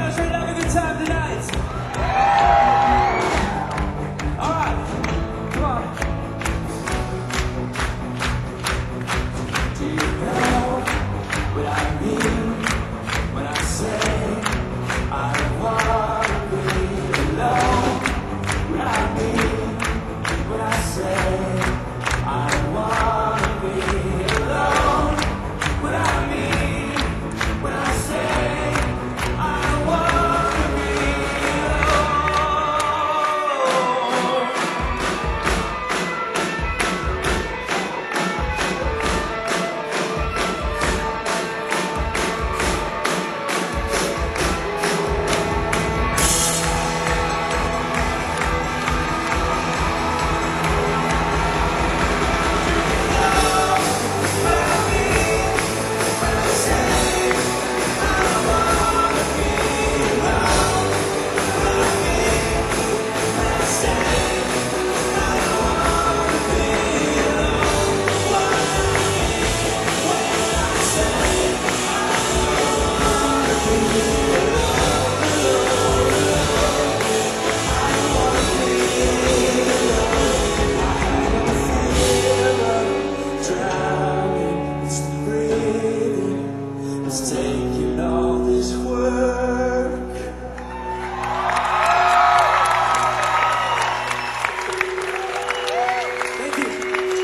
guys ready to have a good time tonight? Alright, come on. Do you know what I mean when I say I don't want to be alone? What I mean when I say I don't want to be alone? What I mean when I say I don't want to be alone? Drowning, it's the breathing, it's taking all this work. Thank you.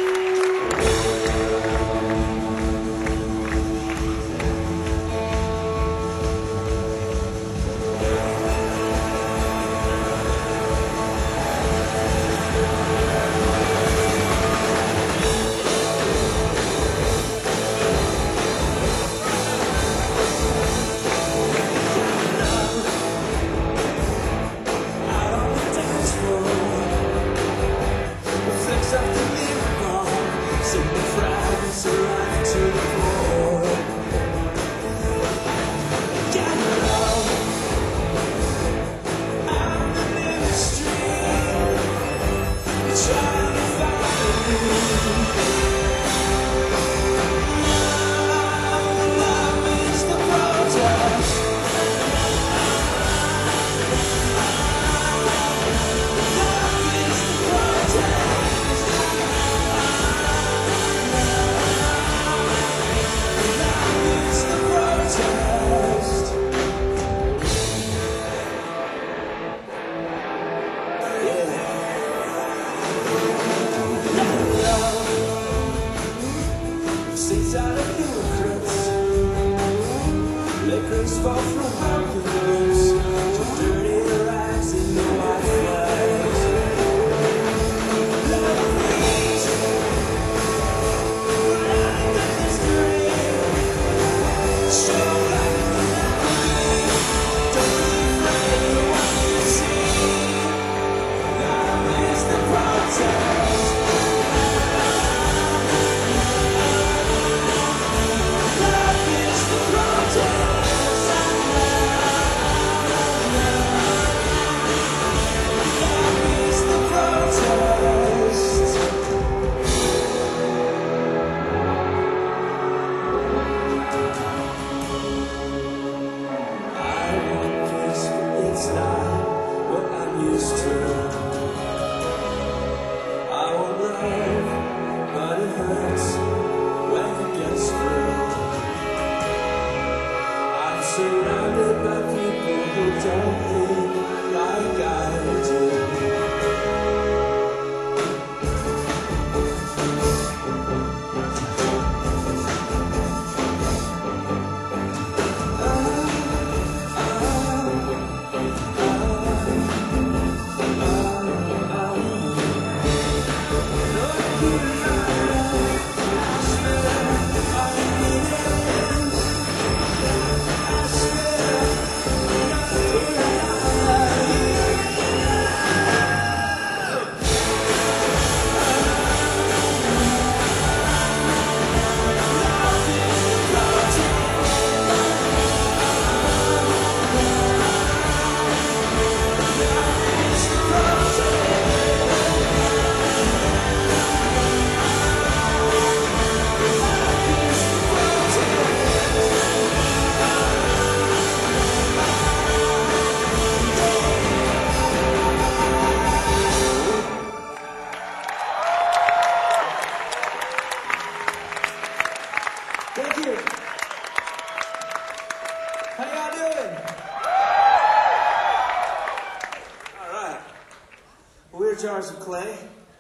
Out on the dance floor, reflects off the living room, sing the fragments around to the floor. Get low, out on the living street, trying to find you. Love is the protest. Sits out of hypocrites, liquors fall from arguments, to dirty rags in the white flags. Love is like a mystery, strong like a memory. Don't be afraid of what you see. Love is the protest. Love is the protest. Love is the protest. I want this, but it's not what I'm used to. I want love, but it hurts when it gets through. I'm surrounded by people who don't think like I do. I swear Jars of Clay.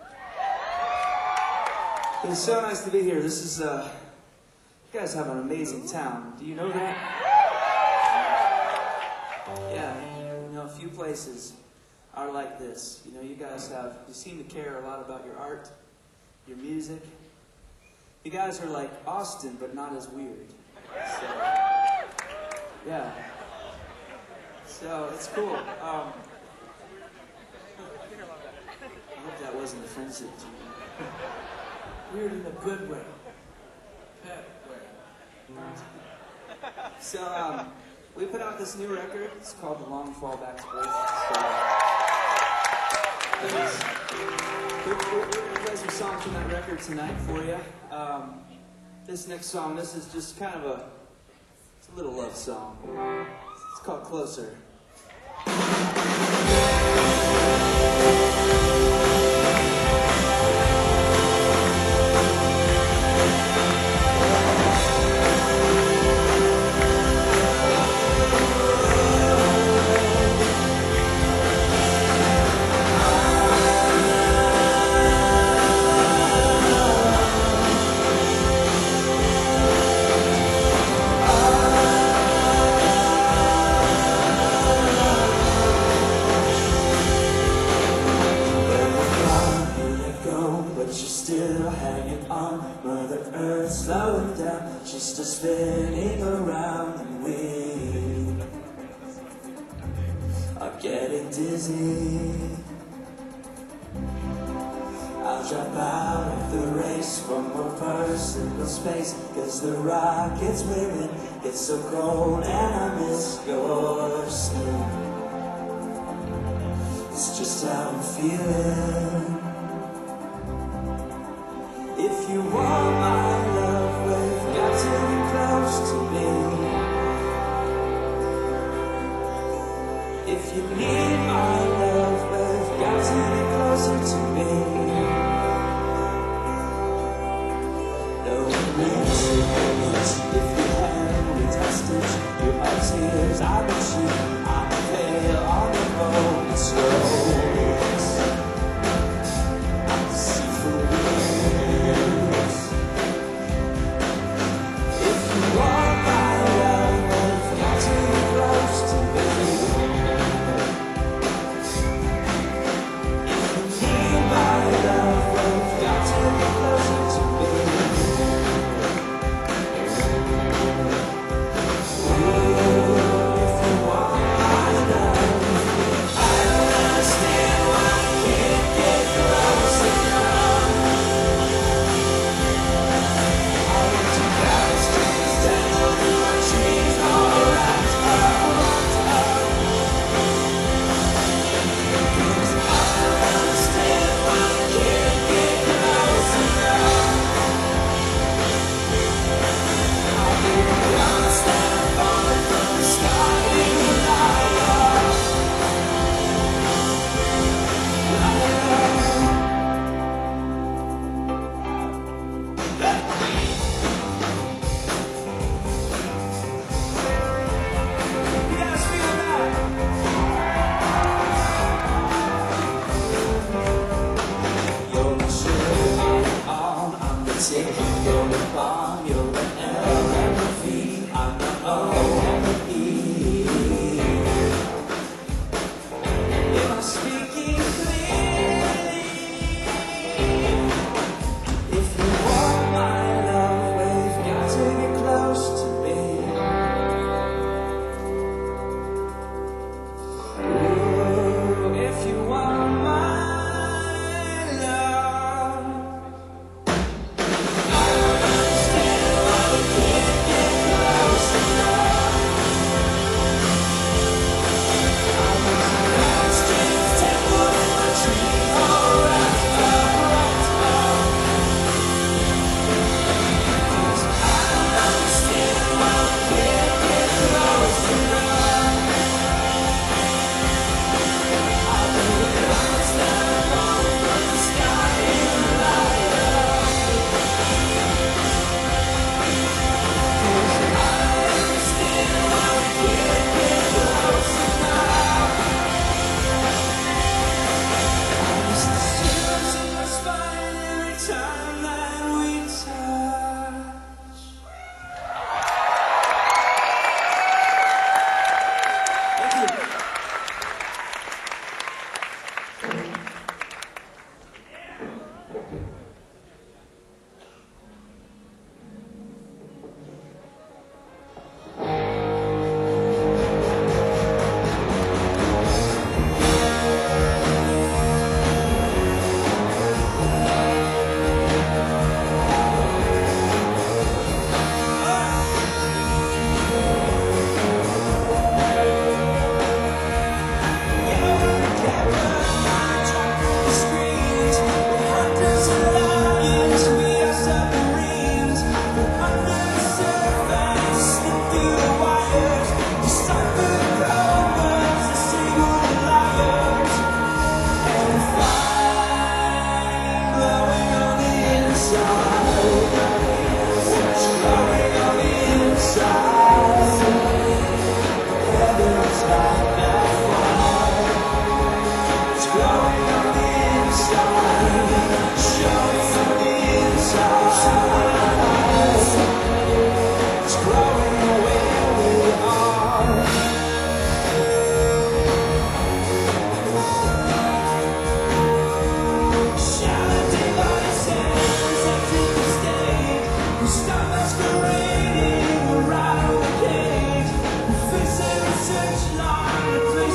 It's so nice to be here. This is, you guys have an amazing town. Do you know that? Yeah, you know, a few places are like this. You know, you seem to care a lot about your art, your music. You guys are like Austin, but not as weird. So, yeah. So, it's cool. I hope that wasn't offensive to you. Weird in a good way. Pet way. So, we put out this new record. It's called The Long Fall Back to Earth. We're going to play some songs from that record tonight for you. This next song, this is just kind of it's a little love song. It's called Closer. Slowing down, she's still spinning around, and we are getting dizzy. I'll drop out of the race for more personal space, 'cause the rocket's we're in, it's so cold and I miss your skin. It's just how I'm feeling. If you want my love, well, you've got to be close to me. If you need my love, well, you've got to be closer to me. No one makes it if you hand me hostage. You're my tears, I miss you. I'm pale on the road, it's slow. If you want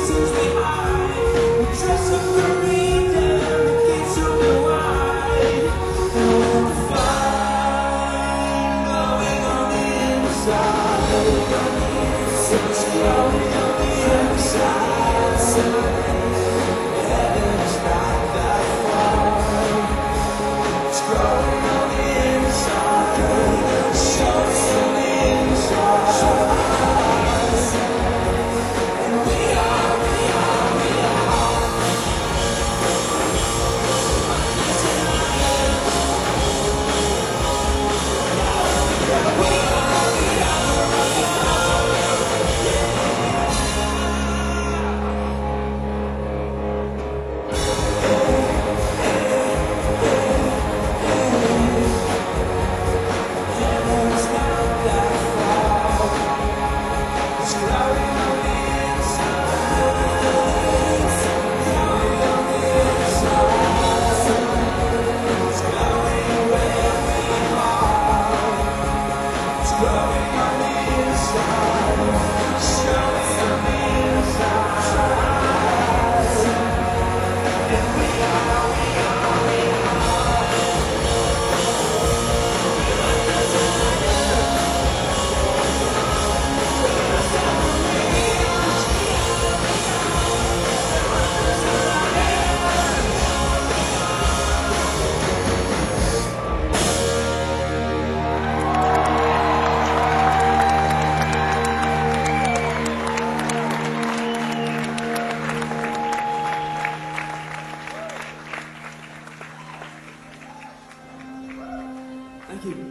Thank you.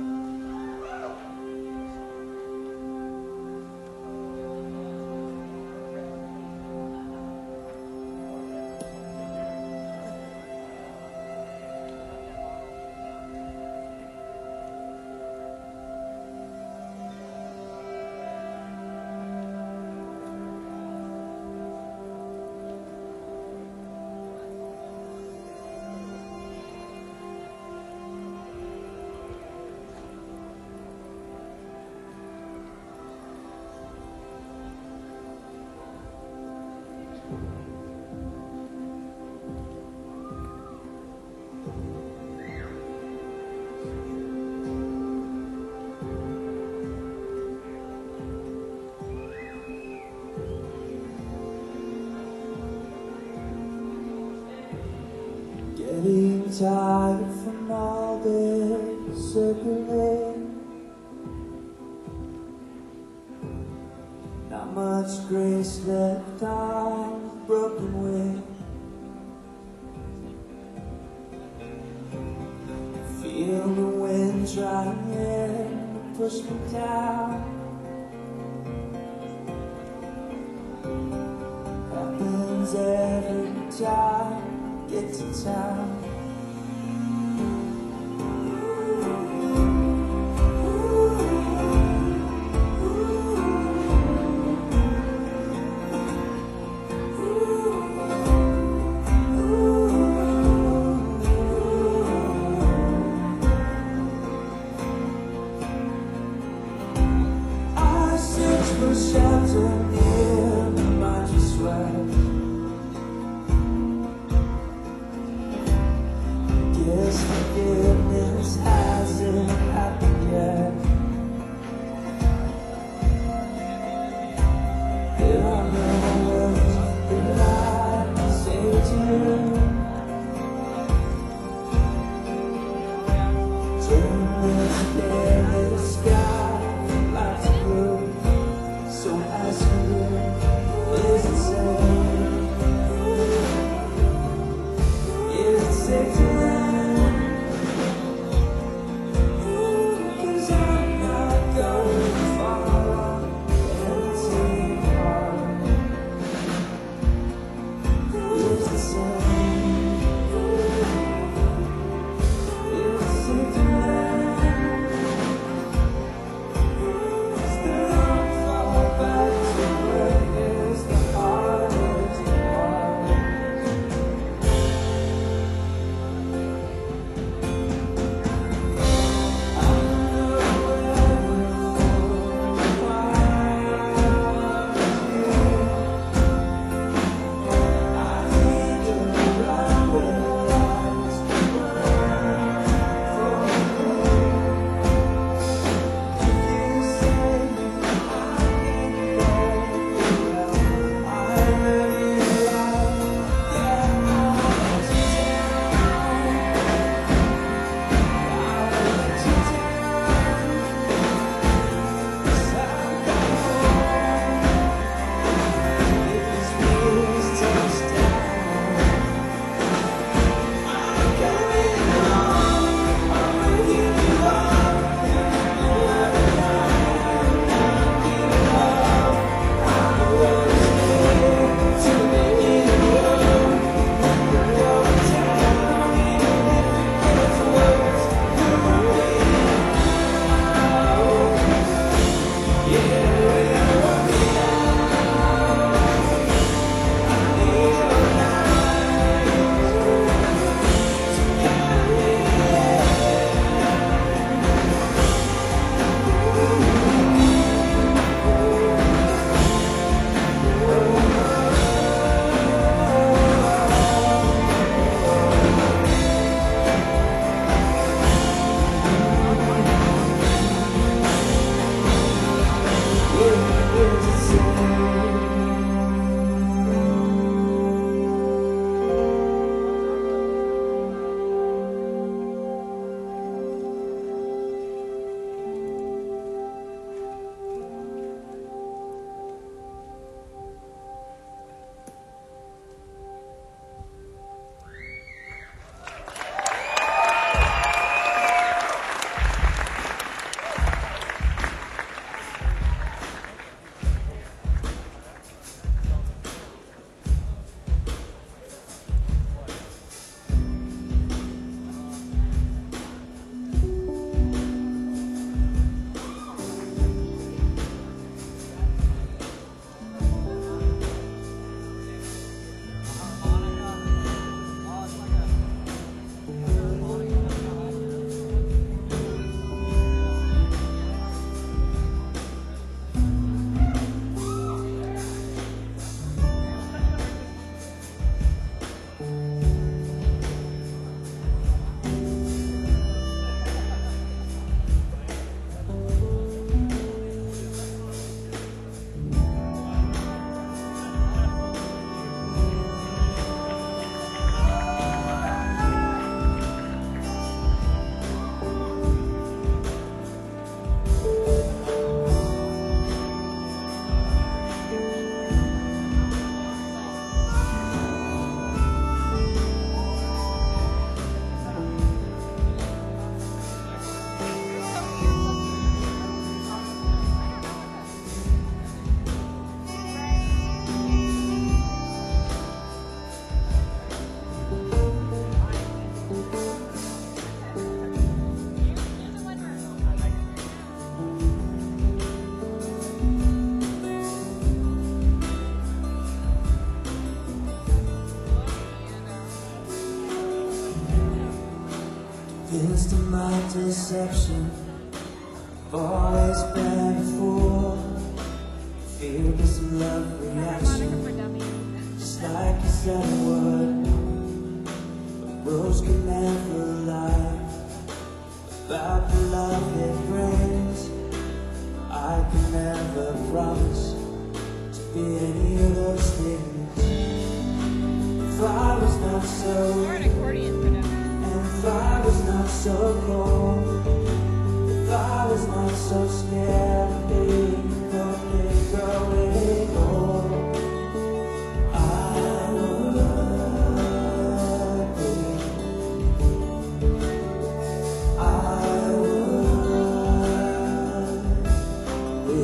Getting tired from all this circling. Not much grace left on a broken wing. Feel the wind trying to push me down. Happens every time I get to town. For shelter near the mind just right. deception. I've always been a fool. Fear is a love reaction, just like you said it would. But words can never lie about the love it brings. I can never promise to be any of those things. If I was not so weak, and if I was not so cold, if I was not so scared of being broken, growing old, I would be. I would be.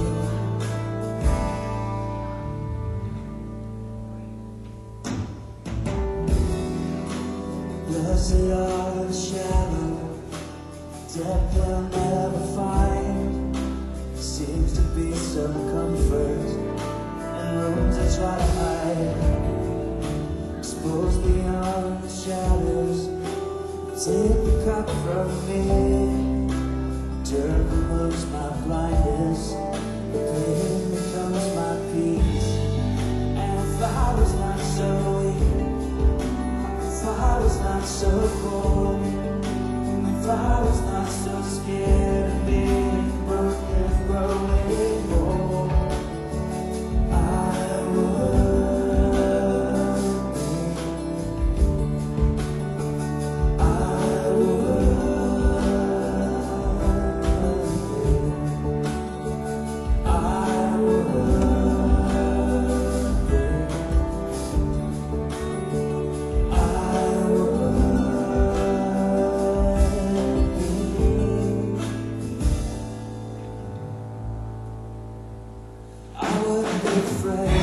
Blessed are the shallow, depth they'll never find. Seems to be some comfort in rooms I try to hide. Exposed beyond the shadows, take the cup from me. Turn removes my blindness, the pain becomes my peace. And if I was not so weak, if I was not so cold, if I was not so scared of being broken, growing old, I would be. I would be. I would be. I wouldn't be afraid.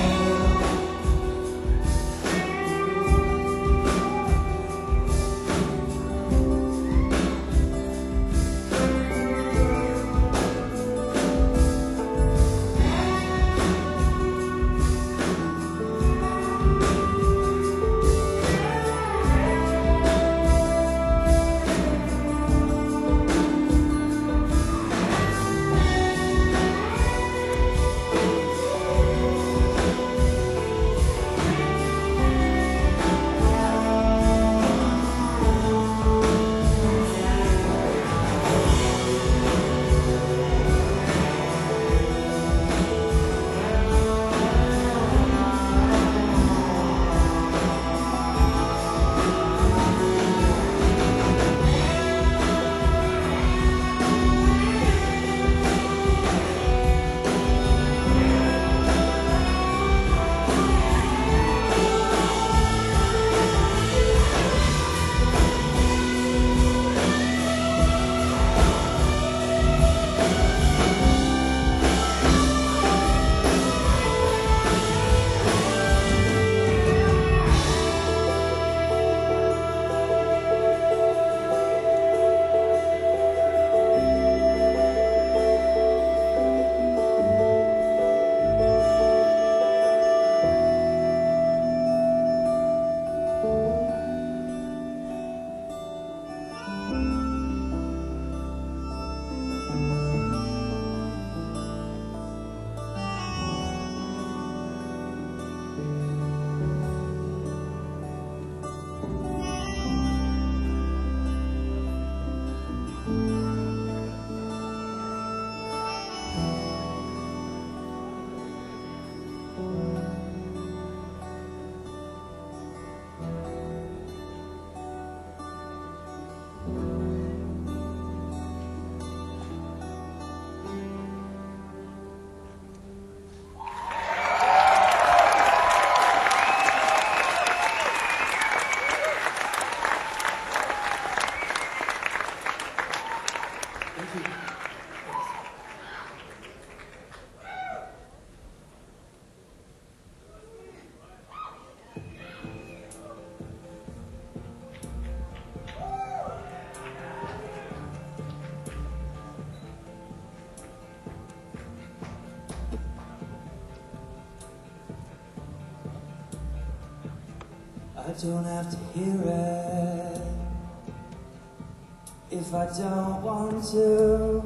I don't have to hear it If I don't want to,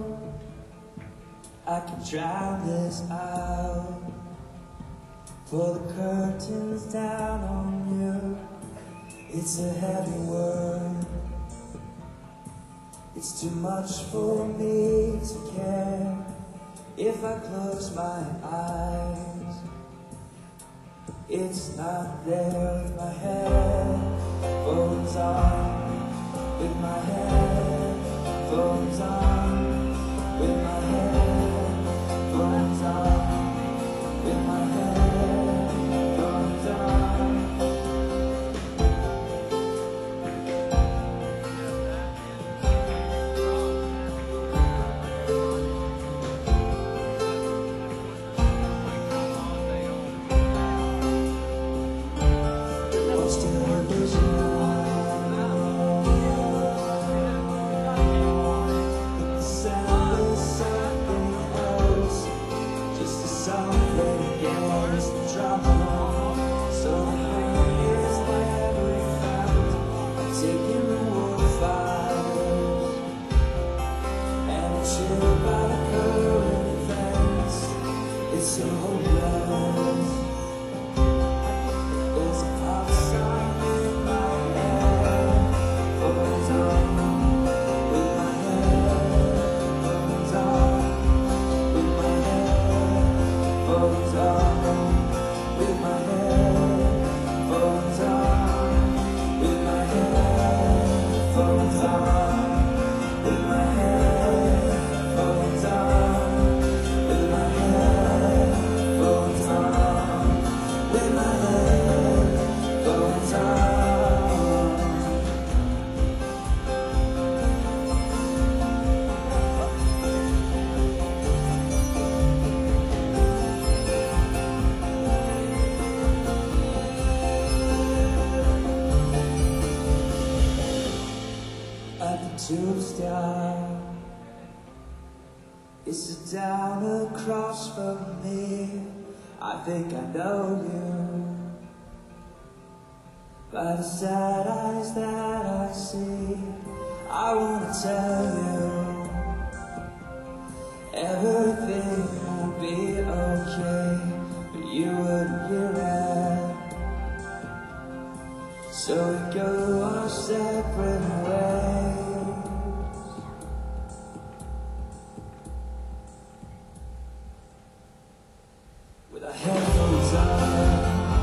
I can drown this out. Pull the curtains down on you. It's a heavy word. It's too much for me to care. If I close my eyes, it's not there with my head. Phones on, with my head. Phones on, with my head. Phones on, with my head. Phones on. Tube stop, it's a down across from me. I think I know you by the sad eyes that I see. I wanna tell you everything will be okay, but you wouldn't hear it. So we go our separate ways. With our headphones on.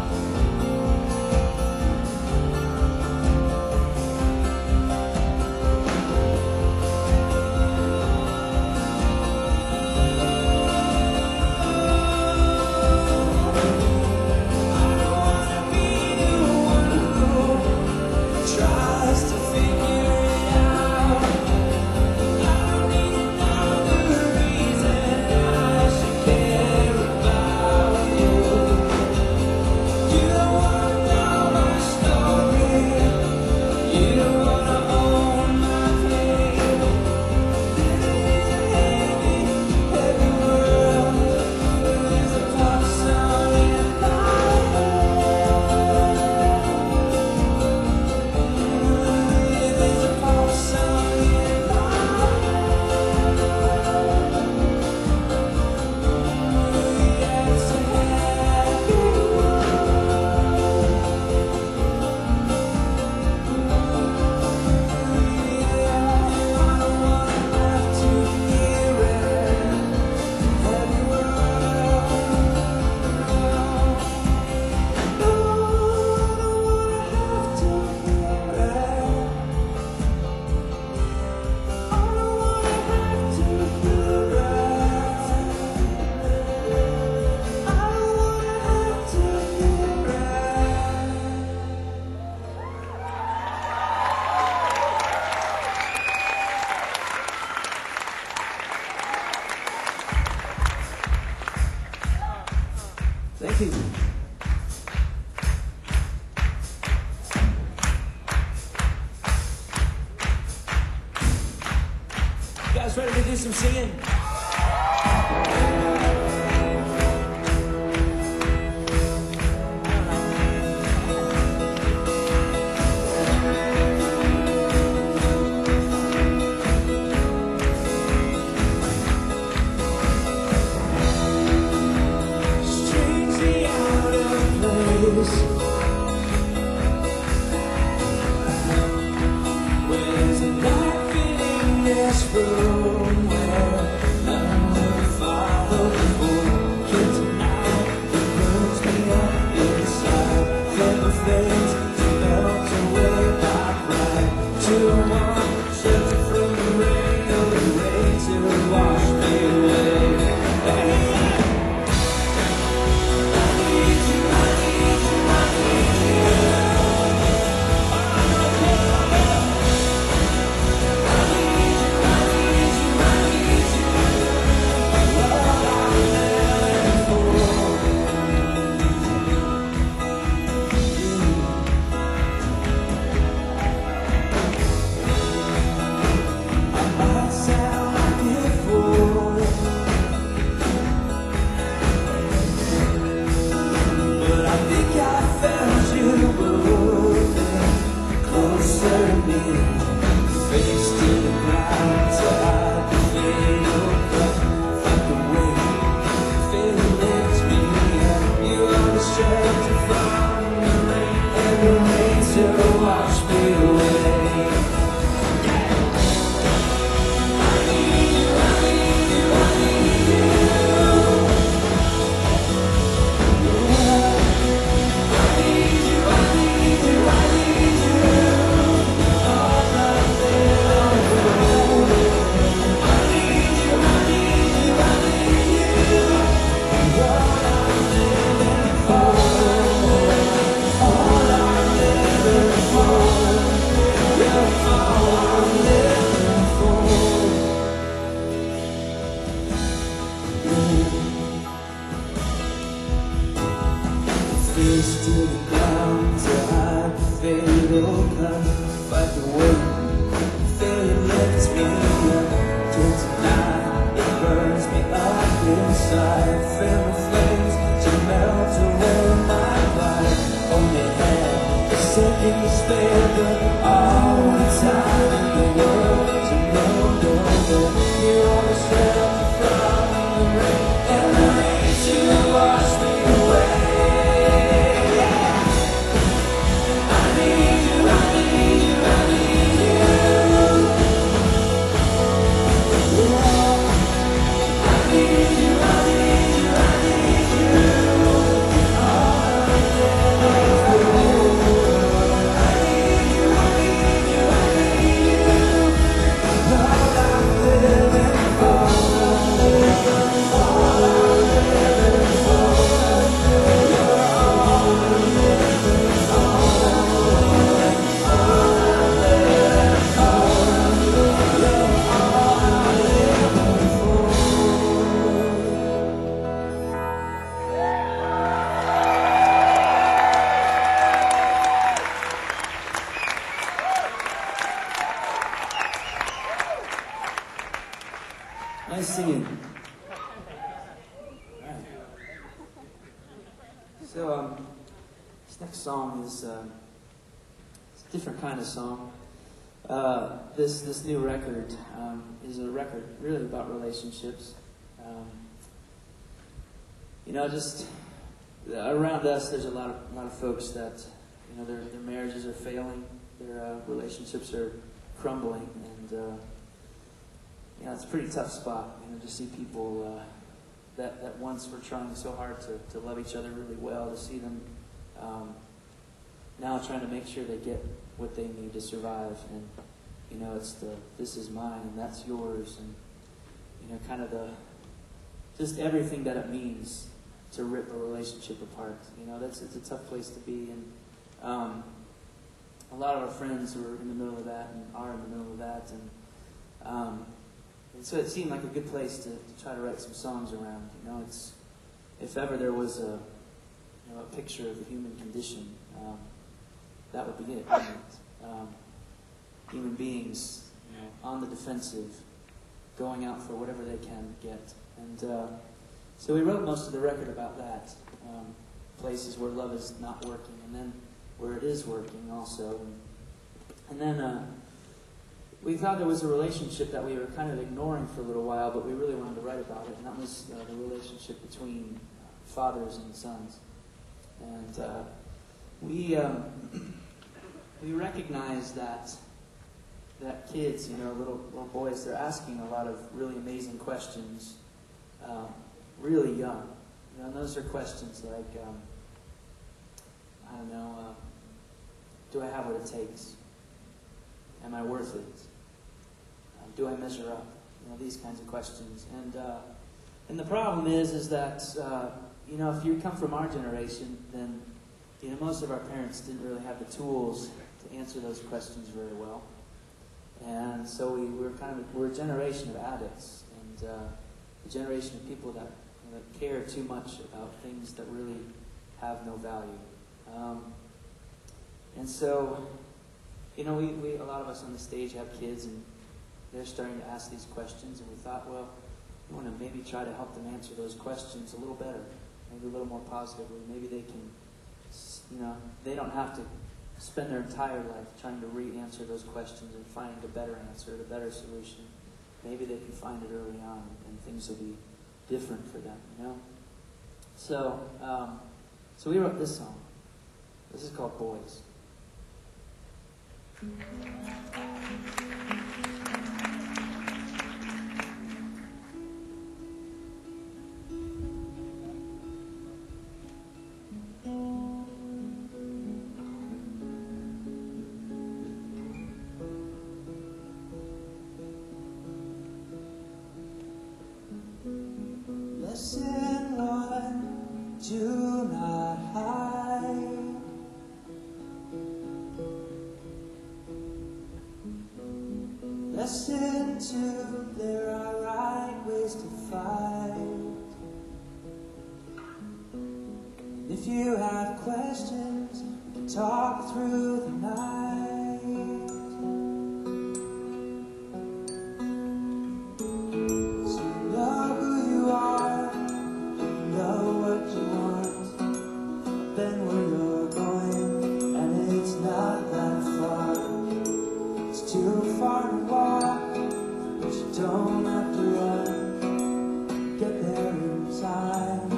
Thank you. You guys ready to do some singing? this? Where's the light in this room where none will follow before? Here tonight, it burns me up inside. Feel flames to melt away my pride. Too warm, shelter from the rain, or the rain to wash me away. Hey. Face to the ground to hide the fatal cut. Fight the wind, failure lifts me up. Till tonight it burns me up inside. Feel the flames to melt away my pride. Only had a second to spare, but all the time in the world to know that you're on the shelter from the rain and the rain to wash me away. Nice singing. All right. So, this next song is it's a different kind of song. This new record is a record really about relationships. Just around us, there's a lot of folks that their marriages are failing, their relationships are crumbling, and it's a pretty tough spot, to see people that once were trying so hard to love each other really well, to see them now trying to make sure they get what they need to survive. And, it's this is mine and that's yours, and, kind of just everything that it means to rip a relationship apart. It's a tough place to be. And a lot of our friends who are in the middle of that and are in the middle of that. And so it seemed like a good place to try to write some songs around. It's if ever there was a picture of the human condition, that would be it. Human beings, on the defensive, going out for whatever they can get. And so we wrote most of the record about that. Places where love is not working, and then where it is working also. And then we thought there was a relationship that we were kind of ignoring for a little while, but we really wanted to write about it, and that was the relationship between fathers and sons. And we recognize that kids, little boys, they're asking a lot of really amazing questions, really young. And those are questions like, do I have what it takes? Am I worth it? Do I measure up? These kinds of questions. And the problem is that if you come from our generation, then most of our parents didn't really have the tools to answer those questions very well. And so we're a generation of addicts, and a generation of people that care too much about things that really have no value. And so, we a lot of us on the stage have kids, and they're starting to ask these questions, and we thought, well, we want to maybe try to help them answer those questions a little better, maybe a little more positively. Maybe they can, they don't have to spend their entire life trying to re-answer those questions and finding a better answer, a better solution. Maybe they can find it early on, and things will be different for them, So, so we wrote this song. This is called Boys. Listen, Lord, do not hide. Listen to, there are right ways to fight. If you have questions, we can talk through the night. So you know who you are, you know what you want, then where you're going, and it's not that far. It's too far to walk, but you don't have to run. Get there in time.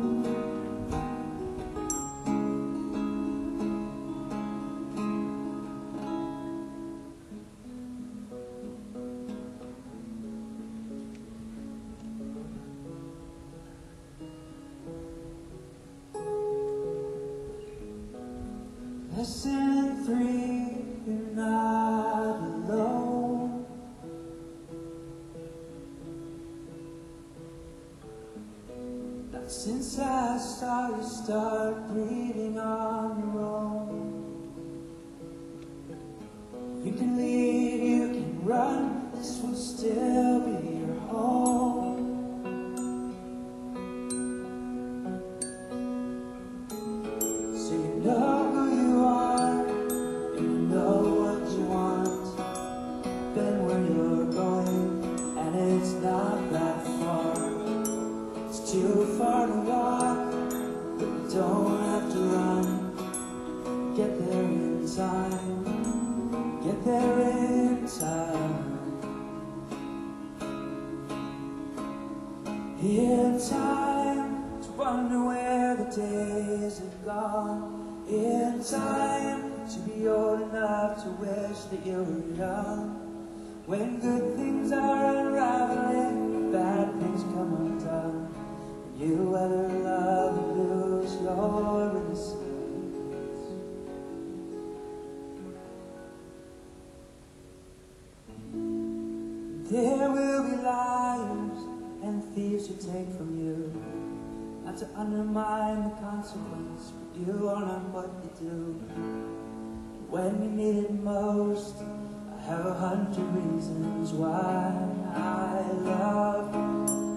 Lesson 3, you're not alone. Not since I saw you start breathing on your own. You can leave, you can run, this will still be your home. So you know who you are, and you know what you want, then where you're going, and it's not that far. It's too far to walk, but you don't have to run. Get there in time, get there in time. In time to wonder where the days have gone. In time to be old enough to wish that you were young. When good things are unraveling, bad things come undone. You either love or lose your innocence. There will be liars and thieves who take from you, not to undermine the consequence, but you are not what you do. When you need it most, I have 100 reasons why I love you.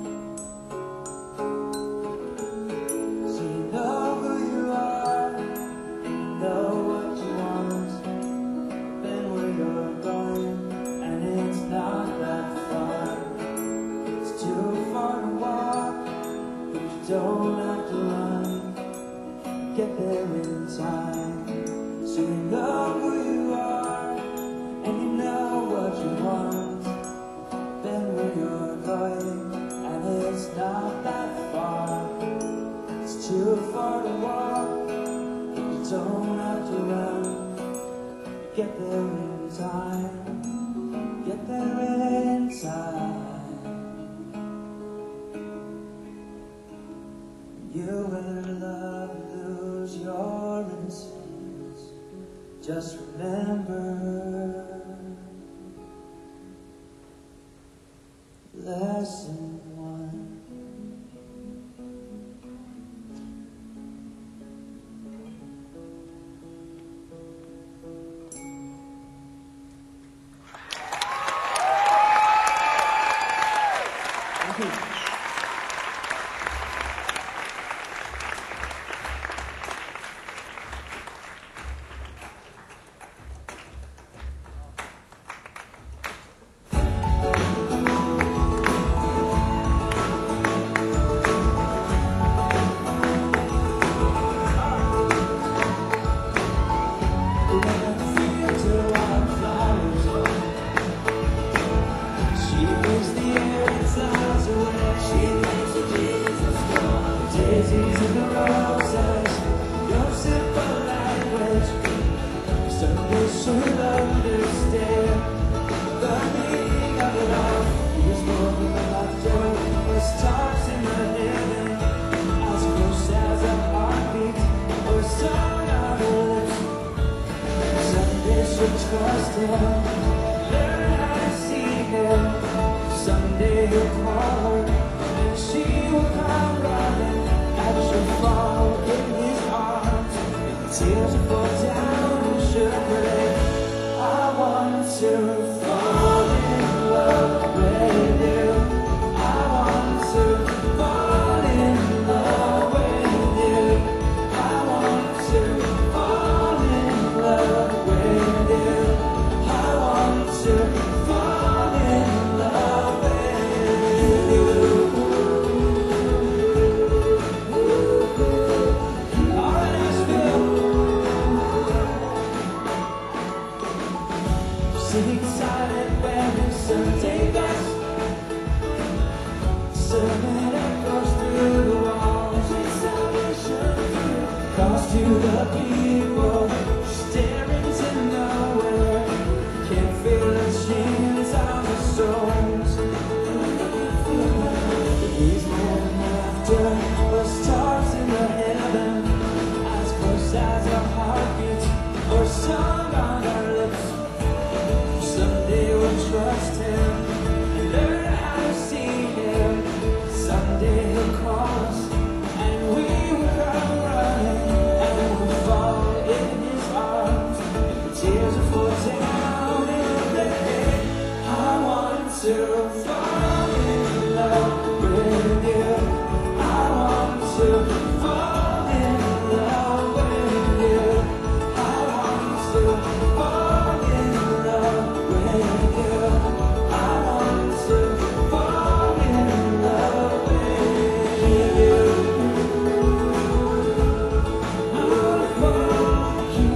So you know who you are, you know what you want, then where you're going, and it's not that far. It's too far to walk, but you don't have to run. Get there in time. So you know who you are, and you know what you want, then where you're going, and it's not that far. It's too far to walk, don't have to run. Get there in time. Get there in time. You will love, lose your innocence. Just remember, lesson one. Thank you. Trust him, learn how to see him. Someday he'll call her, and she will come running. As you fall in his arms, and the tears will fall down and she'll pray. I want to fall in love with you. I want to fall in love with you. I want to fall in love with you. I want to fall in love with you. All right, Asheville. Sitting silent where the sun takes us. Sermon echoes through the walls. Calls to the people, staring to nowhere. Can't feel the chains on the souls. These men after the stars in the heaven, as close as a heartbeat or song on our lips. Someday we'll trust him and learn how to see him. Someday he'll call us and we will come running, and we'll fall in his arms, and the tears will fall down in the rain. I want to fall in love with you. I want to fall in love with you. I want to fall in love with you. I want to fall in love with you. I want to fall in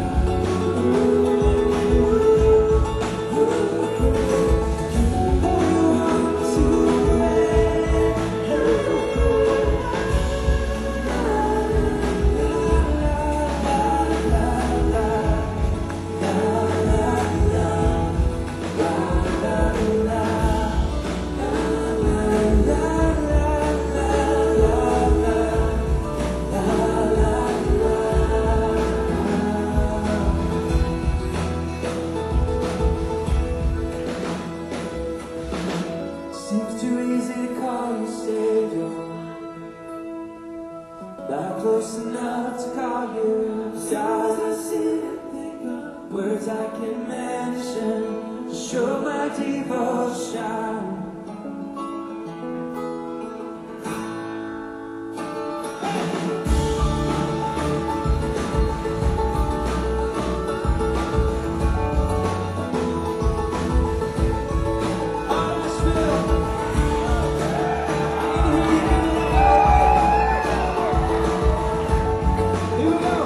Seems too easy to call you savior, not close enough to call you God. I sit and think of words I can mention to show my devotion. Here we go.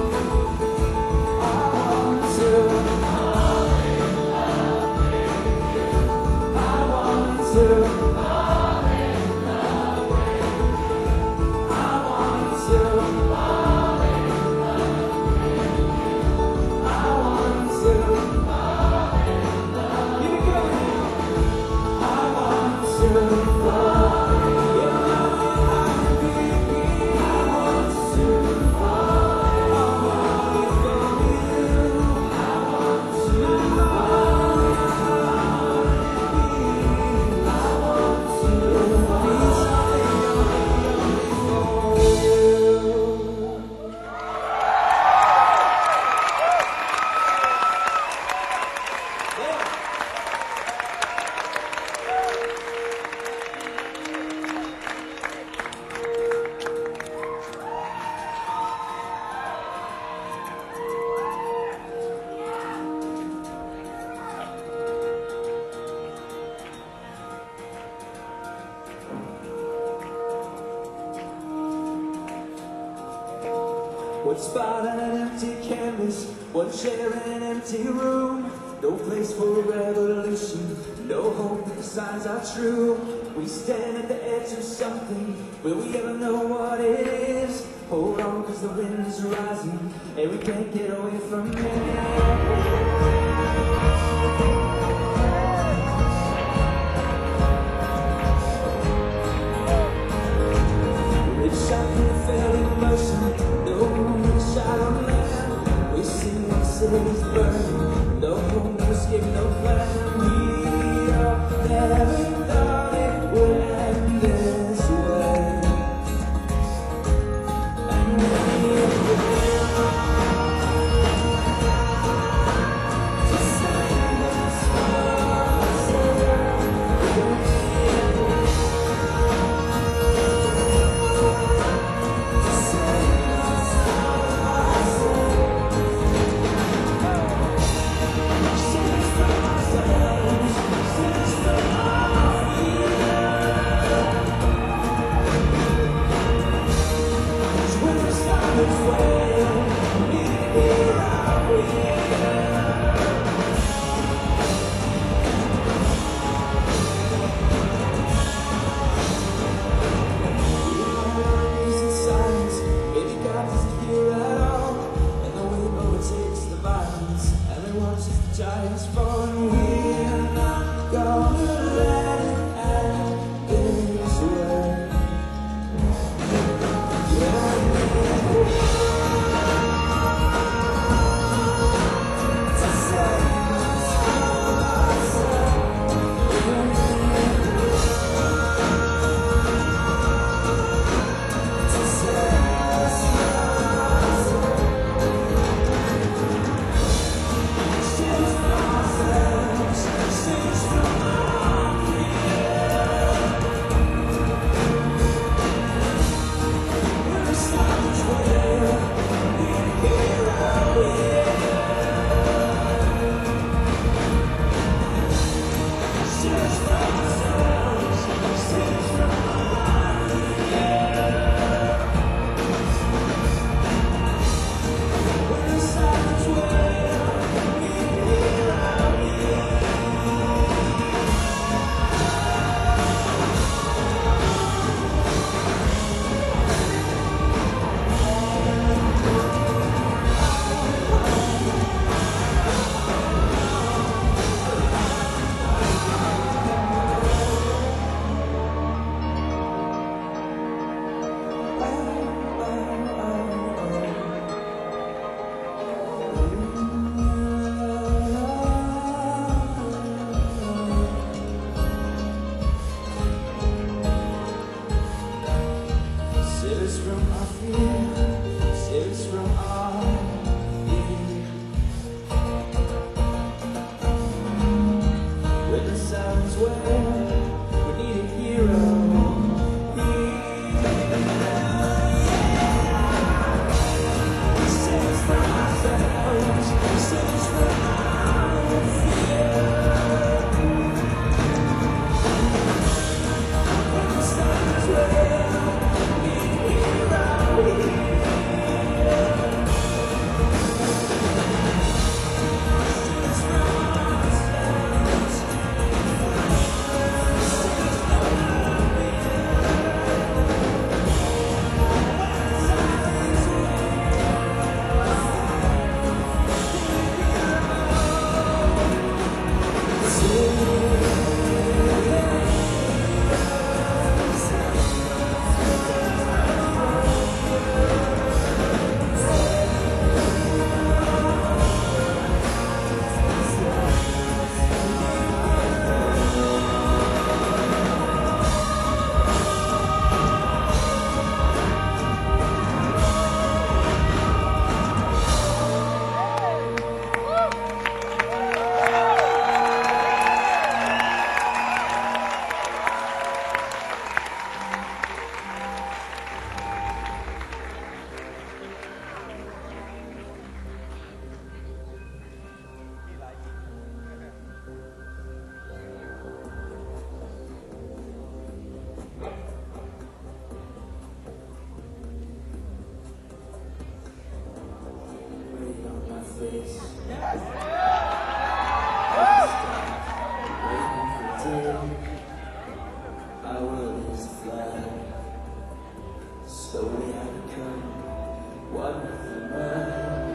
I want to. I want One spot on an empty canvas, one chair in an empty room. No place for a revolution, no hope that the signs are true. We stand at the edge of something, will we ever know what it is? Hold on, cause the wind's rising, and we can't get away from it. Cities burn, no home, no escape, no plan. We all never thought it would end this way. And we to save us giants born, we're not gonna let it end this way. To save us from ourselves, to save us from ourselves. face. Waiting for day. My world is flat. Slowly I become one with the mud.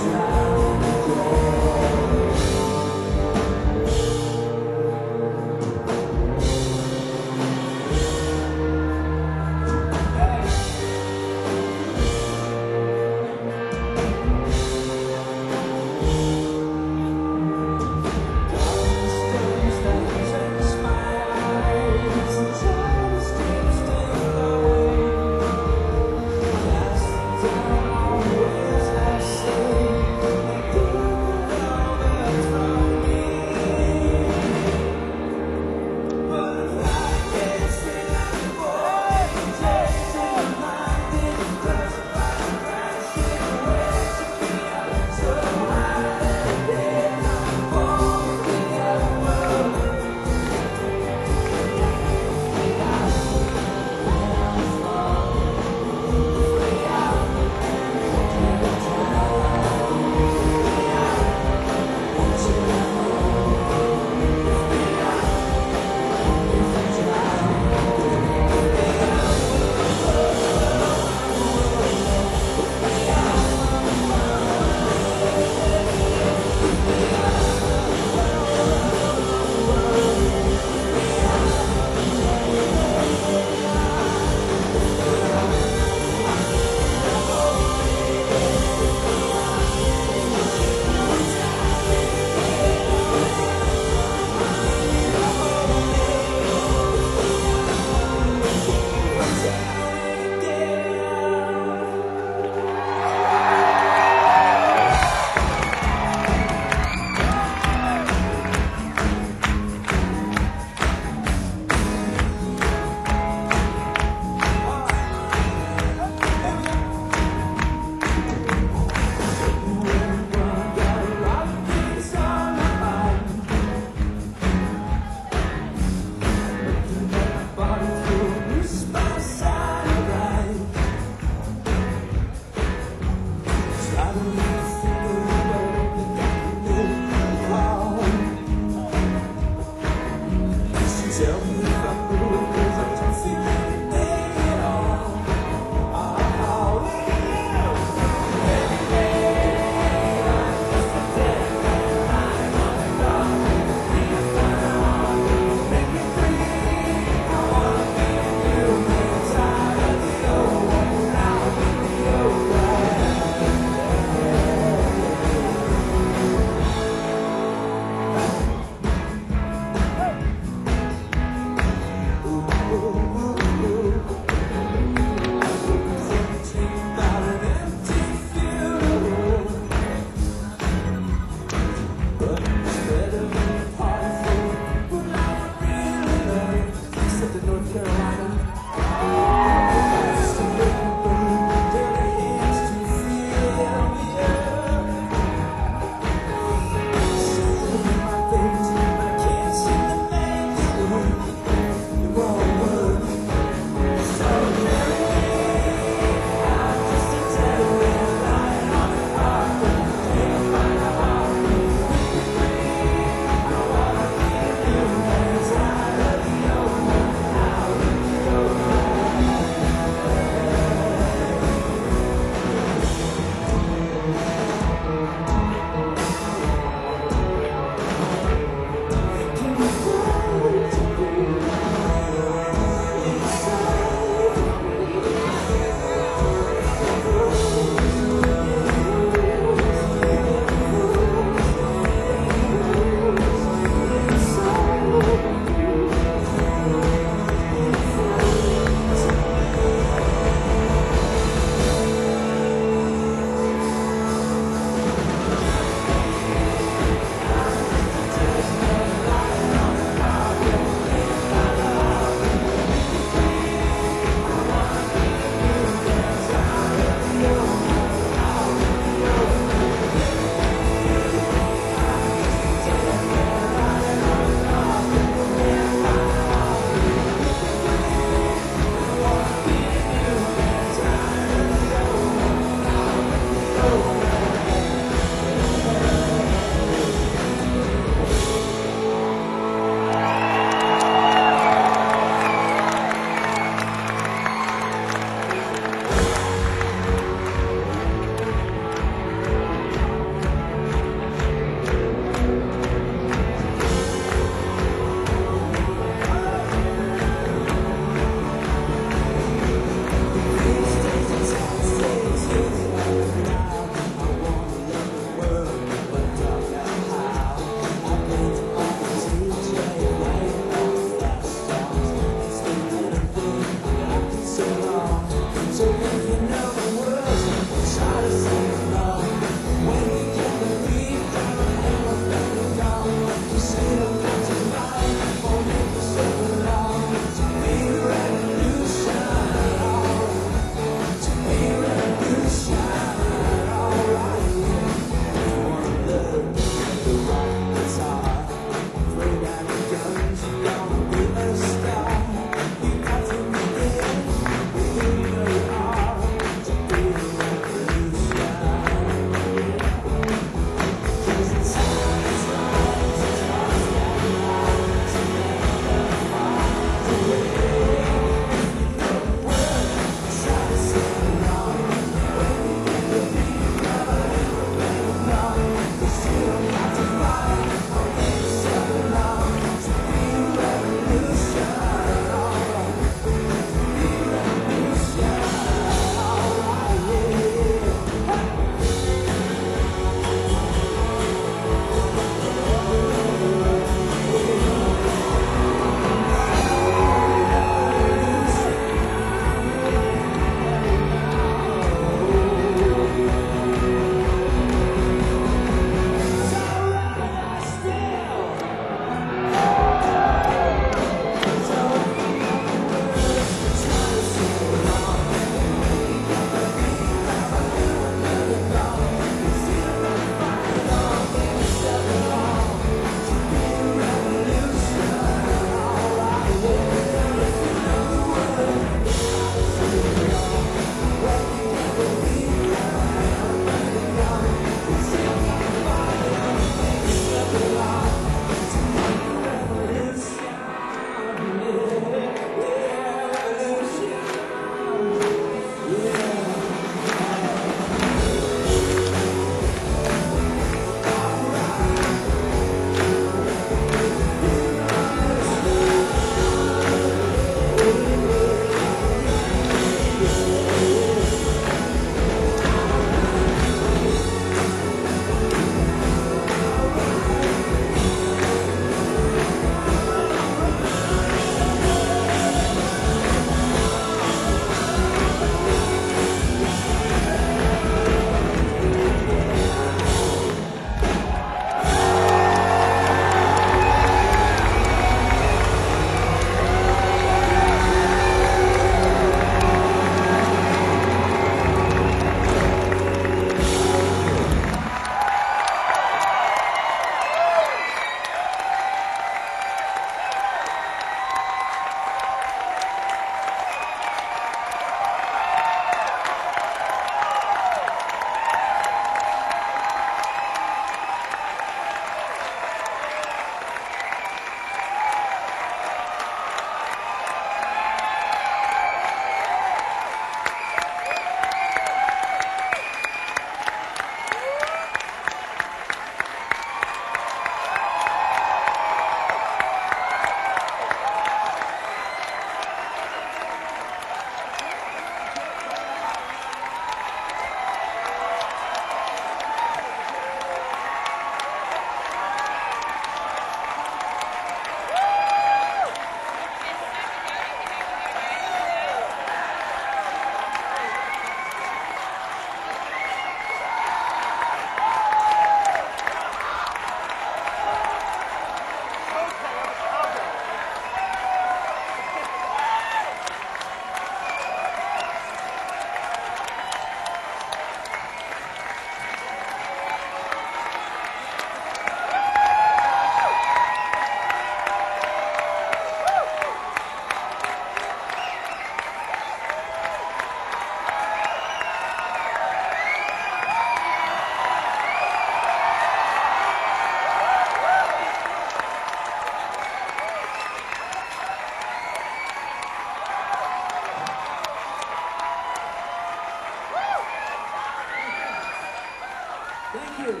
Thank you.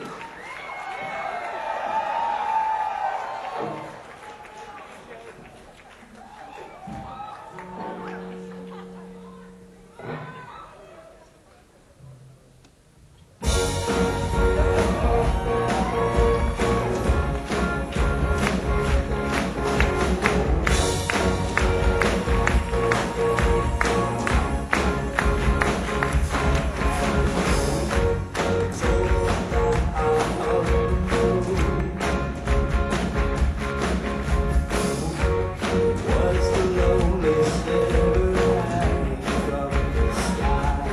Was the loneliest ever hanging from the sky?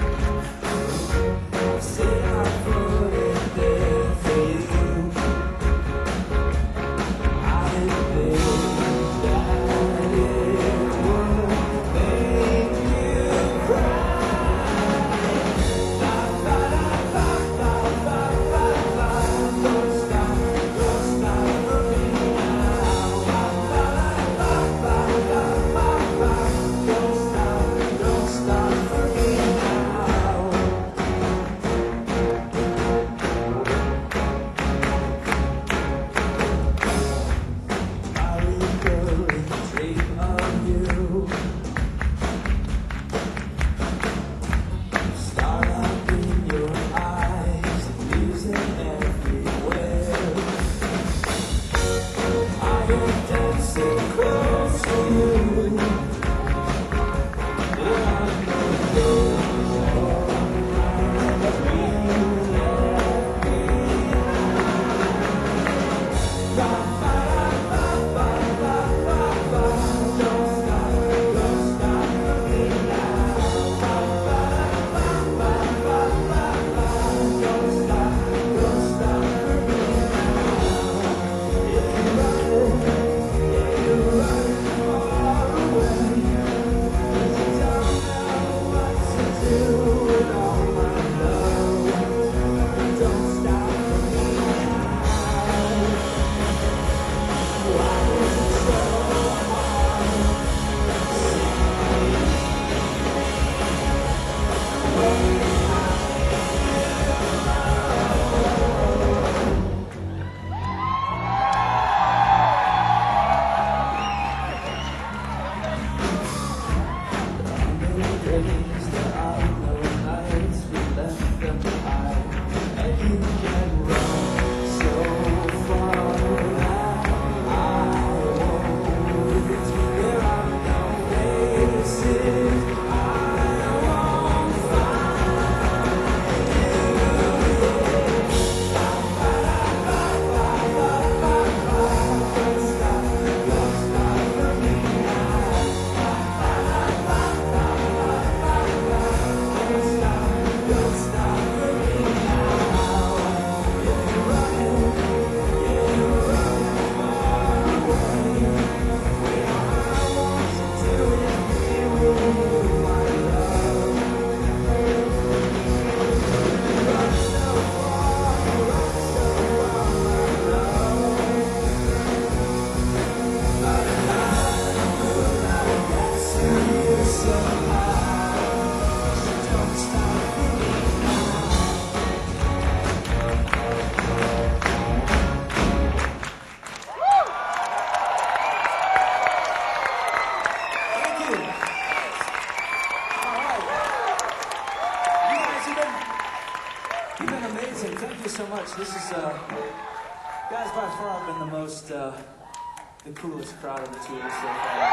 Said I put it there for you. I didn't think that it would make you cry. Don't stop for me now. Don't stop for me now. I literally dream of you. Start up in your eyes, music everywhere. I am dancing close to you. There are no days that we let me. Don't stop for me now. Don't stop for me now. If you run far away, 'cause you don't know what to do with all my love. Don't stop for me now. Why is it so hard? Days that I know nights we left them behind, and you can run so far now. I won't. There are no faces I won't Don't stop for me now. If you're running, yeah, you're running far away. Well, I want to do it here with you, my love. Run so far, my love. I get to you somehow. Don't stop for me now. Thank you. All right. You guys you've been amazing. Thank you so much. This is, guys, by far have been the most, the coolest crowd of the tour so far.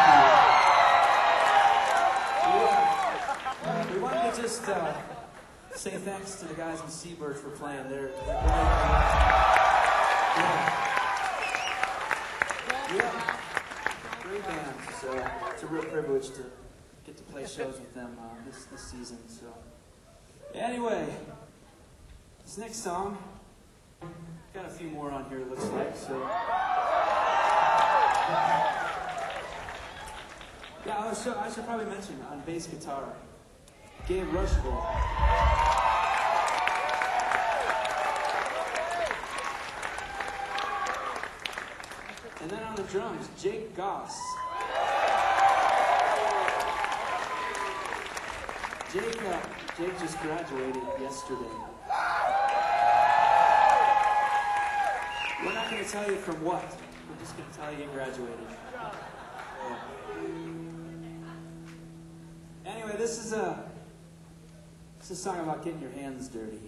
So thank you. We wanted to just say thanks to the guys in Seabird for playing. They're yeah, great band. So it's a real privilege to get to play shows with them this season. So anyway, this next song, got a few more on here. It looks like so. Yeah, I should probably mention on bass guitar, Gabe Rushville. And then on the drums, Jake Goss. Jake just graduated yesterday. tell you from what. I'm just going to tell you you graduated. Anyway, this is a song about getting your hands dirty.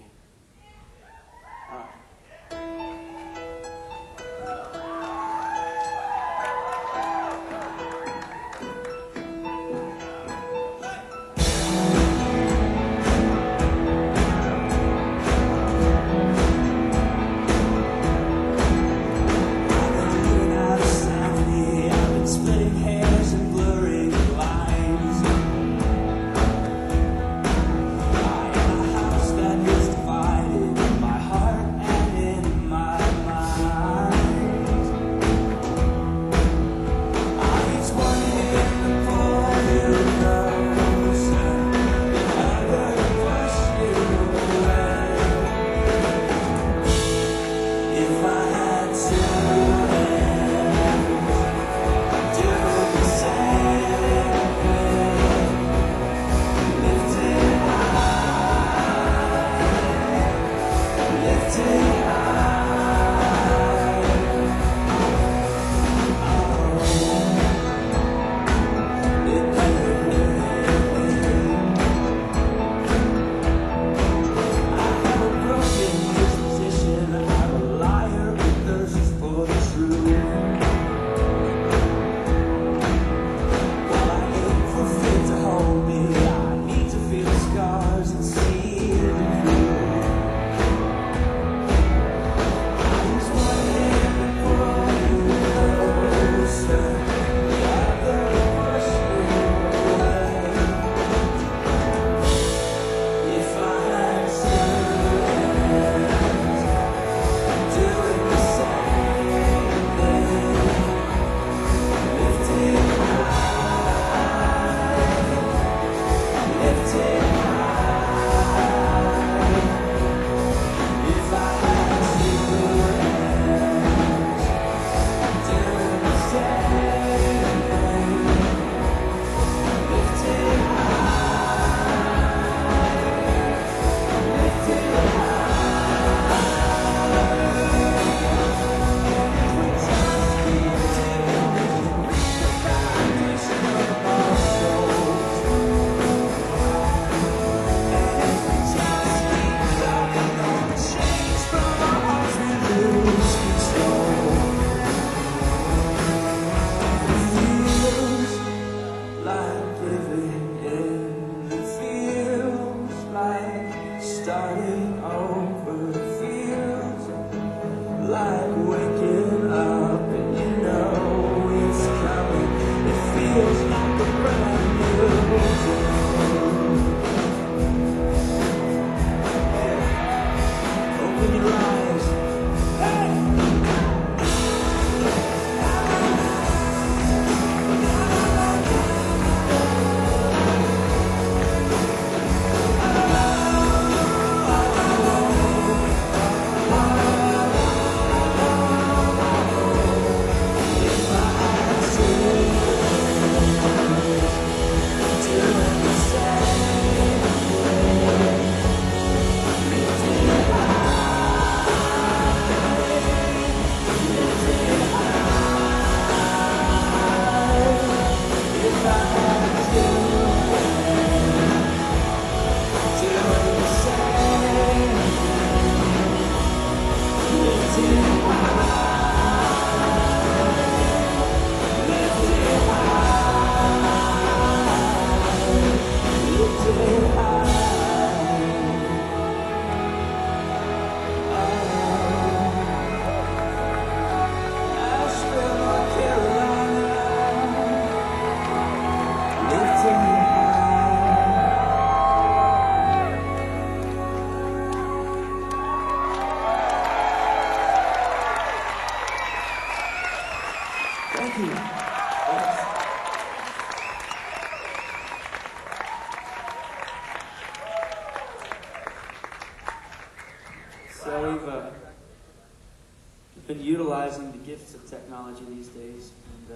We've been utilizing the gifts of technology these days, and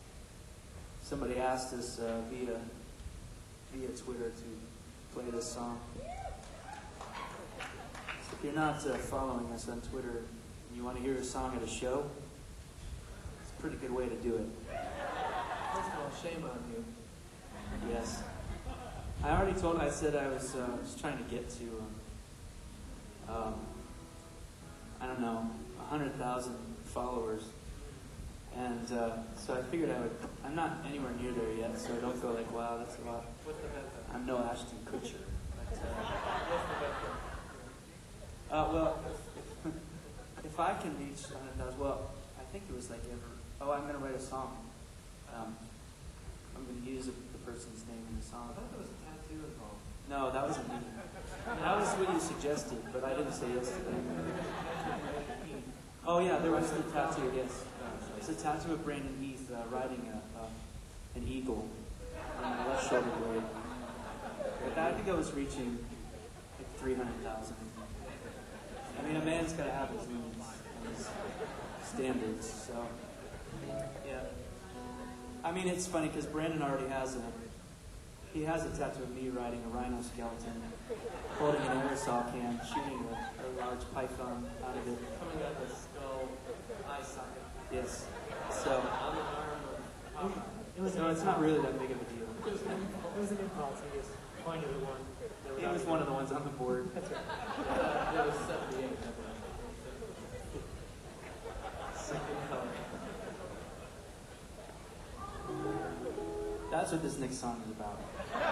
somebody asked us via Twitter to play this song. So if you're not following us on Twitter, and you want to hear a song at a show, it's a pretty good way to do it. First of all, shame on you. Yes. I already told, I said I was just trying to get to, I don't know, 100,000 followers. And so I figured I'm not anywhere near there yet, so I don't go like, wow, that's a lot. What's the bet? I'm no Ashton Kutcher. But, What's the bet? well, if I can reach 100,000, well, I think it was like I'm going to write a song. I'm going to use the person's name in the I song. thought there was a tattoo involved. No, that wasn't me. That was what you suggested, but I didn't say yes to that. Oh yeah, there was the tattoo, yes. It's a tattoo of Brandon Heath riding an eagle on my left shoulder blade. But I think I was reaching like 300,000. I mean, a man's got to have his limits and his standards, so yeah. I mean, it's funny because Brandon already has a tattoo of me riding a rhino skeleton, holding an aerosol can, shooting a large python out of it. Coming out of the skull eye socket. Yes. So, On the arm of Popeye. no, it's not really that big of a deal. It was an impulse. He just pointed at one. He was one of the ones on the board. That's right. It was 78. Second color. That's what this next song is about.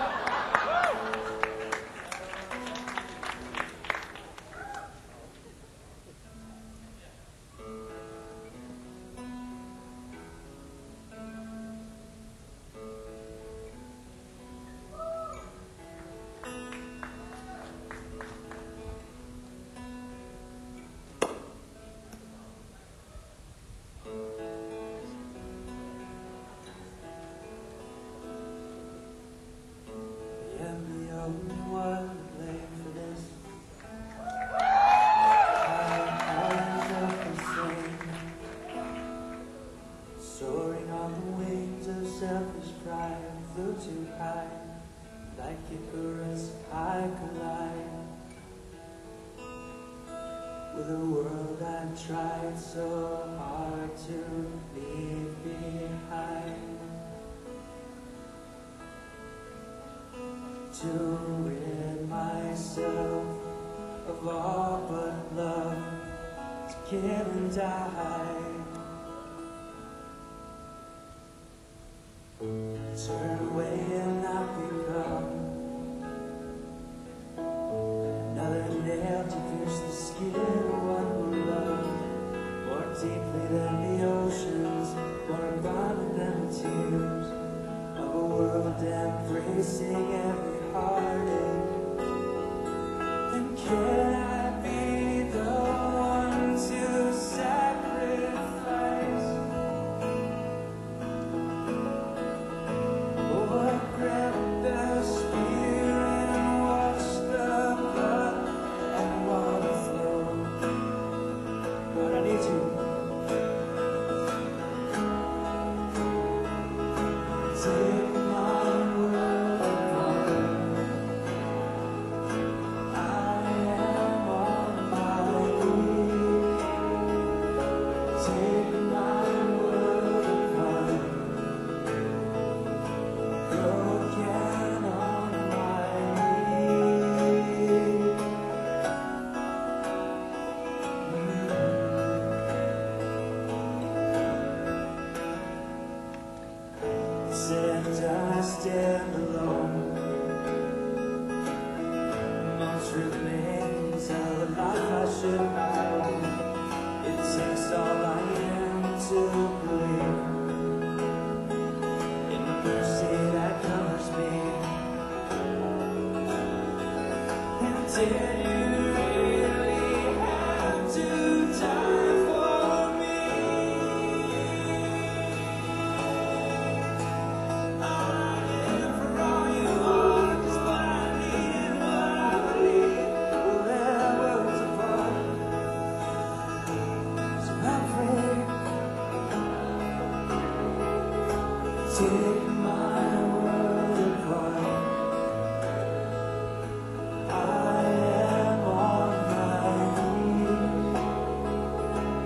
Tried so hard to leave behind, to rid myself of all but love, to kill and die, turn away and not become another nail to pierce the skin of one who loved more deeply than the oceans, more abundant than the tears of a world embracing every heartache. And can I be the one to sacrifice? Or grab the spear and watch the blood and water flow? Lord, I need you. Take my word upon it. I am on my knees. Take my word upon it. Broken on my knees. Said I stand alone. Most remains of the life I should know. It takes all I am to believe in the mercy that covers me. And did you really have to die for me? I live for all you are, just what I need, what I believe will never words apart. So I'm free. Take my word apart. I am on my knees.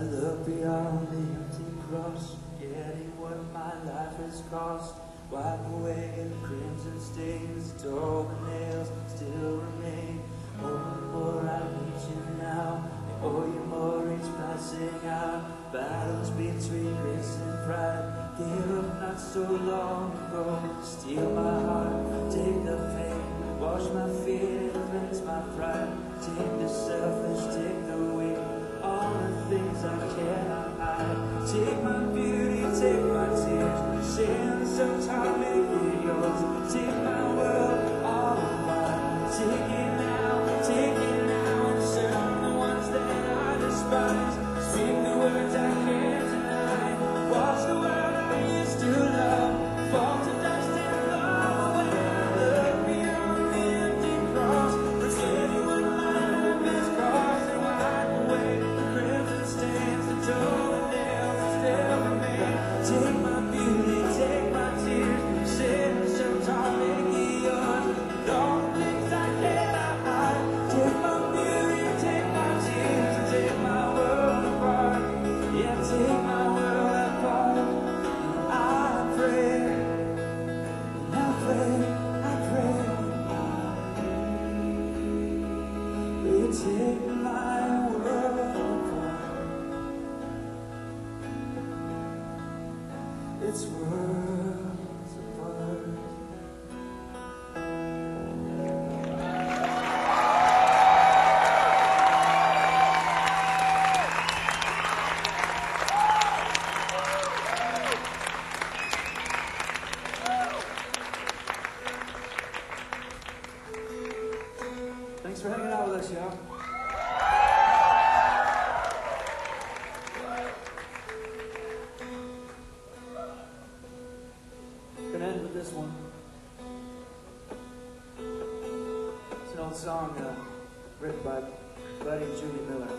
look beyond the empty cross, forgetting what my life has cost. Wipe away the crimson stains, the nails still remain. More and more I need you now, and oh, you more each passing out. Battles between grace and pride, gave up not so long ago. Steal my heart, take the pain, wash my fear, cleanse my pride. Take the selfish, take the weak, all the things I cannot hide. Take my beauty, take my tears, sin sometime make it yours. Take my world, all of mine. Take it now, and serve the ones that I despise. Speak the words I can't deny. Watch the world I used to love fall to dust and blow away. Look beyond the empty cross, forgetting what my life has cost, and wipe away the crimson stains, the toenails still remain. Take my beauty, take my tears, sin sometime make it yours. And all the things I cannot hide. Take my beauty, take my tears, and take my world apart. Yeah, take my world apart. And I pray, and I pray, I pray. Will you take my world apart? It's worlds apart. Thanks for hanging out with us, y'all. Gonna end with this one. It's an old song written by Buddy and Julie Miller.